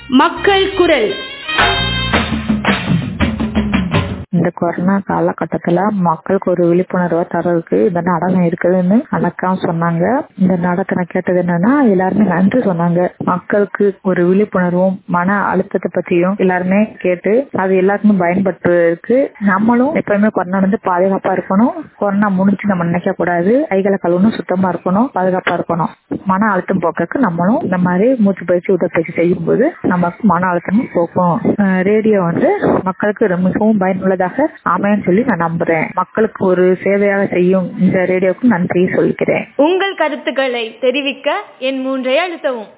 மக்கள் குரல். இந்த கொரோனா காலகட்டத்துல மக்களுக்கு ஒரு விழிப்புணர்வை தரதுக்கு இந்த நாடகம் இருக்குதுன்னு அக்கா சொன்னாங்க. இந்த நாடகத்தை கேட்டது என்னன்னா, எல்லாருமே நன்றி சொன்னாங்க. மக்களுக்கு ஒரு விழிப்புணர்வும் மன அழுத்தத்தை பத்தியும் எல்லாருமே கேட்டு அது எல்லாருக்குமே பயன்படுத்துவதற்கு நம்மளும் எப்பவுமே கொரோனா வந்து பாதுகாப்பா இருக்கணும். கொரோனா முடிஞ்சு நம்ம நினைக்க கூடாது. கைகளை கழுவணும், சுத்தமா இருக்கணும், பாதுகாப்பா இருக்கணும். மன அழுத்தம் போக்கு நம்மளும் இந்த மாதிரி மூச்சு பயிற்சி உடற்பயிற்சி செய்யும் போது நமக்கு மன அழுத்தமும் போக்கும். ரேடியோ வந்து மக்களுக்கு மிகவும் பயனுள்ளதாக அமையன்னு சொல்லி நான் நம்புறேன். மக்களுக்கு ஒரு சேவையாக செய்யும் இந்த ரேடியோவுக்கு நன்றி சொல்லிக்கிறேன். உங்கள் கருத்துக்களை தெரிவிக்க என் 3 அழுத்தவும்.